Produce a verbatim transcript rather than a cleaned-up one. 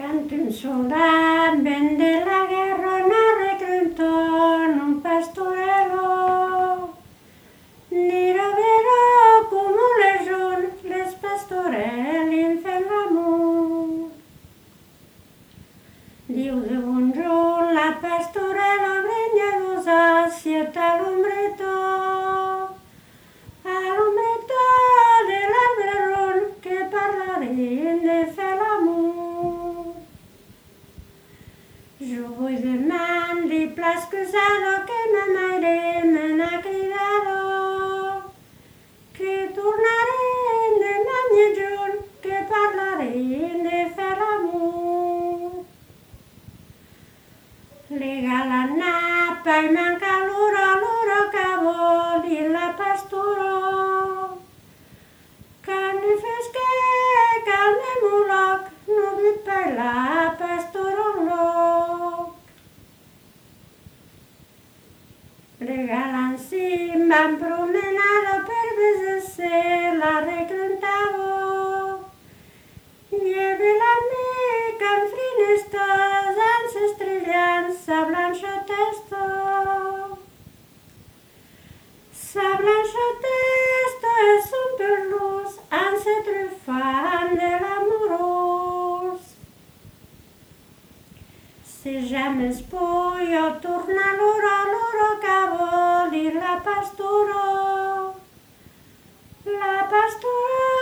Quand un soldat ben de la guerra no reclutó un pastorelo, ni lo veró como les jeunes, les pastorels, ils fent l'amour. Diu de bon junt la pastorela brenyadosa, sieta a l'ombretó, a l'ombretó de l'arbre ron que parlarem de fer l'amour. Jo vull demanar plas casado que ma mare me n'ha cridado, que tornarem demà mitjunt, que parlarem de fer l'amour. Lega la napa i manca l'oro, l'oro que vol i la pastoró. Quand ne fes que calmem un loc, no vull parlar pastoró loc. Regalant si van promenado per veces la reclutavo. Lleve la mica en frinestos, ans estrellants, sa blanxa testo. Sa blanxa testo és un perlús, ans se trufant de l'amorós. Si jamais puyo tornar l'oro, l'oro que vol i la pastoró. La pastoró